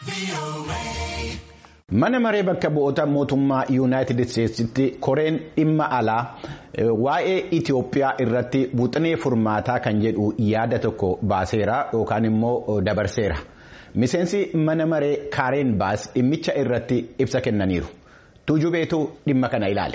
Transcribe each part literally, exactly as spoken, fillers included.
Mana maree bakka bu'oota mootummaa Yuunaayitid Isteetsitti koreen dhimma alaa waa'ee Itoophiyaa irratti buuxinee furmaataa kan jedhu yaada tokko baaseera yookaan immoo dabarseera. Miseensi mana maree Kaareen Baas dhimmicha irratti ibsa kennaniiru. Tuujubeetu dhimma kana ilaale.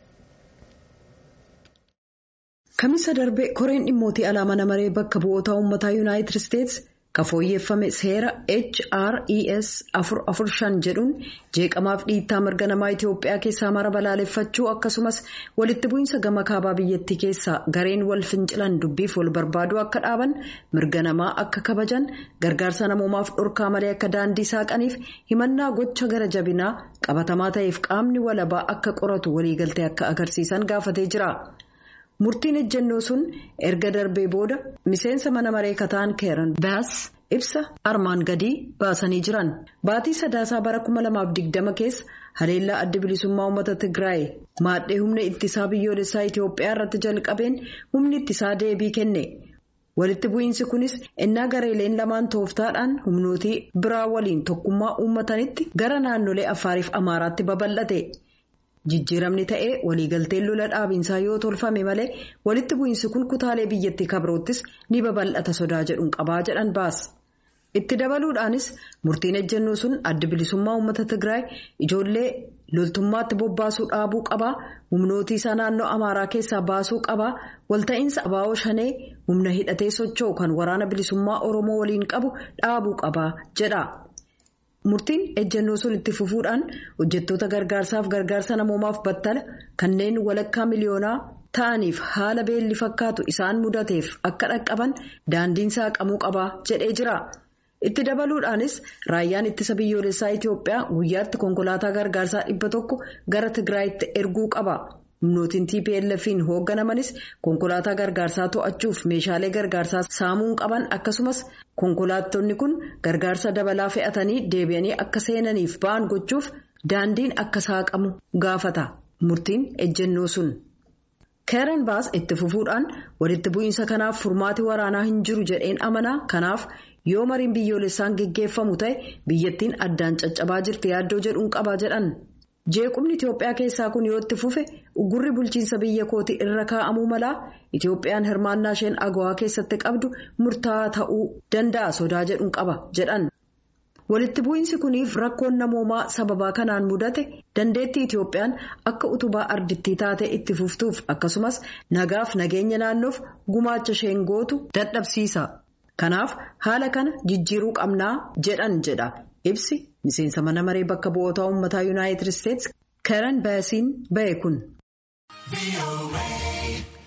Kamisa darbe koreen dhimmootii alaa mana maree bakka bu'oota uummataa Yuunaayitid Isteets ka fooyyeffame seera H R E S afur afur shan jedhuun jeeqamaaf dhiittaa mirga namaa Itoophiyaa keessaa mara balaaleffachuu akkasumas walitti bu'iinsa gama kaabaa biyyattii keessaa gareen wal fincilan dubbiif wal barbaaduu akka dhaaban mirga namaa akka kabajan gargaarsa namoomaaf dhorkaa malee akka daandii saaqaniif himannaa gocha gara jabinaa qabatamaa ta'eef qaamni walabaa akka qoratu waliigaltee akka agarsiisan gaafatee jira. Murtiin ejjennoo sun erga darbee booda miseensa mana maree kataan Kaareen Baas ibsa armaan gadii baasanii jiran. Baatii sadaasaa bara kuma lamaaf digdama keessa haleellaa adda bilisummaa uummata Tigraay maadhee humna ittisaa biyyoolessaa Itoophiyaa irratti jalqabeen humni ittisaa deebii kenne. Walitti bu'iinsi kunis innaa gareeleen lamaan tooftaadhaan humnootii biraa waliin tokkummaa uummatanitti gara naannolee Affaariif Amaaraatti babal'ate. Jijjiiramni ta'ee waliigalteen lola dhaabinsaa yoo tolfame malee walitti bu'iinsi kun kutaalee biyyattii kabroottis ni babal'ata sodaa jedhuun qabaa jedhan Baas. Itti dabaluudhaanis murtiin ejjennoo sun adda bilisummaa uummata Tigraay ijoollee loltummaatti bobbaasuu dhaabuu qabaa, humnootii isaa naannoo Amaaraa keessaa baasuu qabaa, walta'iinsa abaa'oo shanee humna hidhatee socho'u kan waraana bilisummaa Oromoo waliin qabu dhaabuu qabaa jedha. Murtiin ejjennoo sun itti fufuudhaan hojjettoota gargaarsaaf gargaarsa namoomaaf battala kanneen walakkaa miliyoonaa ta'aniif haala beelli fakkaatu isaan mudateef akka dhaqqaban daandiin saaqamuu qabaa jedhee jira. Itti dabaluudhaanis raayyaan ittisa biyyoolessaa Itoophiyaa guyyaatti konkolaataa gargaarsaa dhibba tokko gara Tigraayitti erguu qaba. Humnootiin T P L F'n hoogganamanis konkolaataa gargaarsaa to'achuuf meeshaalee gargaarsaa saamuun qaban akkasumas konkolaattonni kun gargaarsa dabalaa fe'atanii deebi'anii akka seenaniif ba'an gochuuf daandiin akka saaqamu gaafata. Murtiin ejjennoo sun. Kaareen Baas itti fufuudhaan walitti bu'iinsa kanaaf furmaati waraanaa hin jiru jedheen amanaa kanaaf yoo mariin biyyoolessaan geggeeffamu ta'e biyyattiin addaan caccabaa jirti yaaddoo jedhuun qaba jedhan. Jeequmni Itoophiyaa keessaa kun yoo itti fufe ugurri bulchiinsa biyya kootii irra kaa'amuu malaa Itoophiyaan hirmaannaa isheen agawaa keessatti qabdu murtaa'aa ta'uu danda'a sodaa jedhuun qaba jedhan. Walitti bu'iinsi kuniif rakkoon namoomaa sababaa kanaan mudate dandeettii Itoophiyaan akka utubaa ardittii taate itti fuftuuf akkasumas nagaaf nageenya naannoof gumaacha isheen gootu dadhabsiisa. Kanaaf haala kana jijjiiruu qabnaa jedhan jedha. Ibsi miseensa mana maree bakka bu'oota uummataa Yuunaayitid Isteets Kaareen Baasiin bahe kun.